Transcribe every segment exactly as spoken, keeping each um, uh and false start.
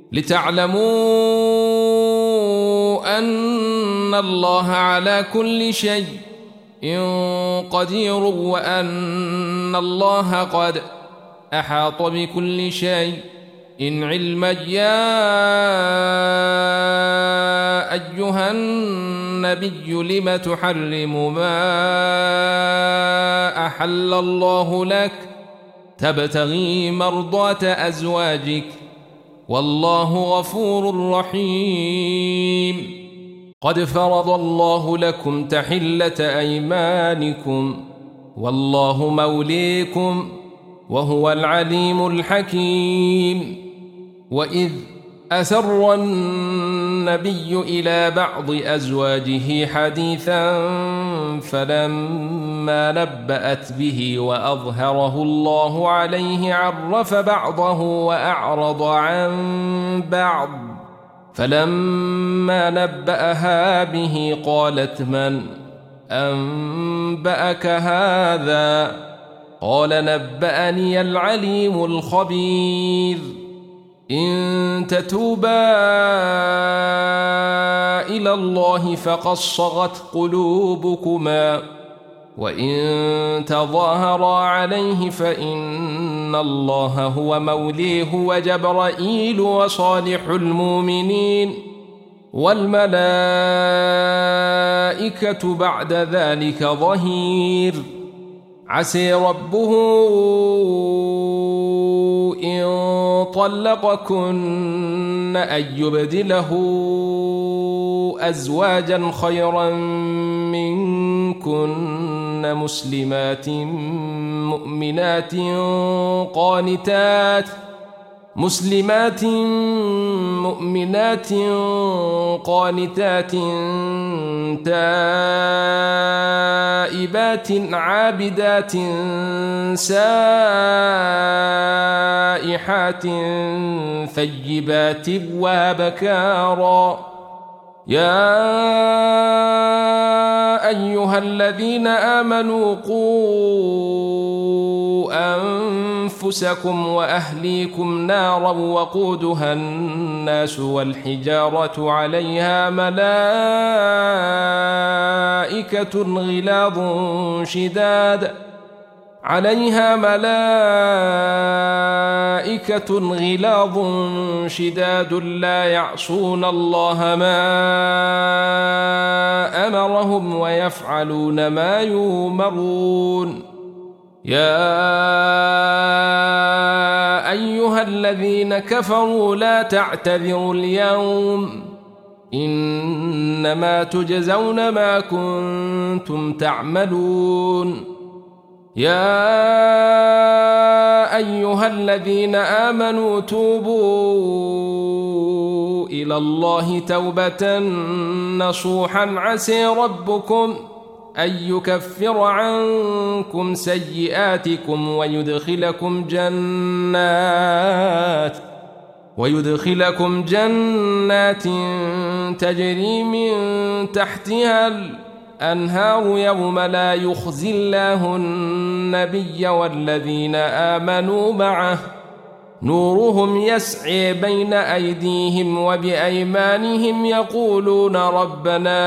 لتعلموا أن الله على كل شيء قدير وأن الله قد أحاط بكل شيء إن علما. يا أيها النبي لم تحرم ما أحل الله لك تبتغي مرضات أزواجك والله غفور رحيم. قد فرض الله لكم تحلة أيمانكم والله موليكم وهو العليم الحكيم. وإذ أسر النبي إلى بعض أزواجه حديثا فلما نبأت به وأظهره الله عليه عرف بعضه وأعرض عن بعض فلما نبأها به قالت من أنبأك هذا قال نبأني العليم الخبير. إن تتوبا إلى الله فقد صغت قلوبكما وإن تظاهرا عليه فإن الله هو موليه وجبرائيل وصالح المؤمنين والملائكة بعد ذلك ظهير. عسى ربه إن طلقكن أن يبدله أزواجا خيرا منكن مسلمات مؤمنات قانتات مسلمات مؤمنات قانتات تائبات عابدات سائحات ثيبات وابكارا. يا أيها الذين آمنوا قوا أنفسكم وأهليكم نارا وقودها الناس والحجارة عليها ملائكة غلاظ شداد عليها ملائكة غلاظ شداد لا يعصون الله ما أمرهم ويفعلون ما يؤمرون. يا أيها الذين كفروا لا تعتذروا اليوم إنما تجزون ما كنتم تعملون. يا أيها الذين آمنوا توبوا إلى الله توبة نصوحا عسى ربكم أن يكفر عنكم سيئاتكم ويدخلكم جنات ويدخلكم جنات تجري من تحتها الأنهار يوم لا يخزي الله النبي والذين آمنوا معه نورهم يسعي بين أيديهم وبأيمانهم يقولون ربنا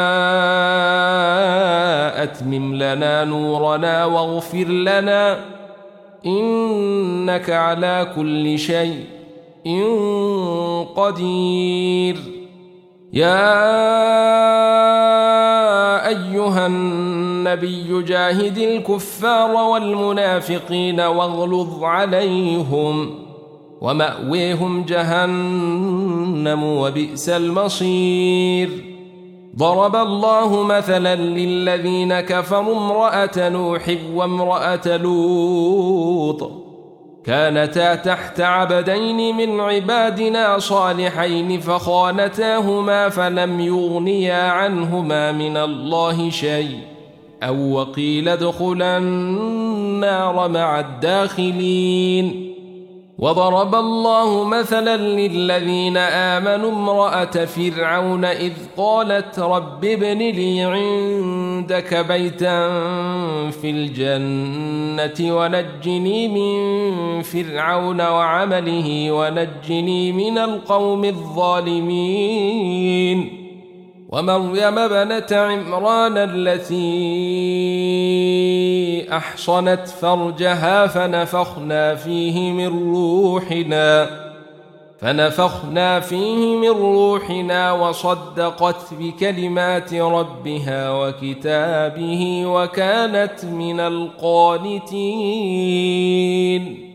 أتمم لنا نورنا واغفر لنا إنك على كل شيء قدير. يا أيها النبي جاهد الكفار والمنافقين واغلظ عليهم ومأويهم جهنم وبئس المصير. ضرب الله مثلا للذين كفروا امرأة نوح وامرأة لوط كانتا تحت عبدين من عبادنا صالحين فخانتاهما فلم يغنيا عنهما من الله شيء أو وقيل ادخلا النار مع الداخلين. وضرب الله مثلا للذين آمنوا امرأة فرعون إذ قالت رب ابن لي عندك بيتا في الجنة ونجني من فرعون وعمله ونجني من القوم الظالمين ومريم ابنة عمران التي أحصنت فرجها فنفخنا فيه من روحنا فنفخنا فيه من روحنا وصدقت بكلمات ربها وكتابه وكانت من القانتين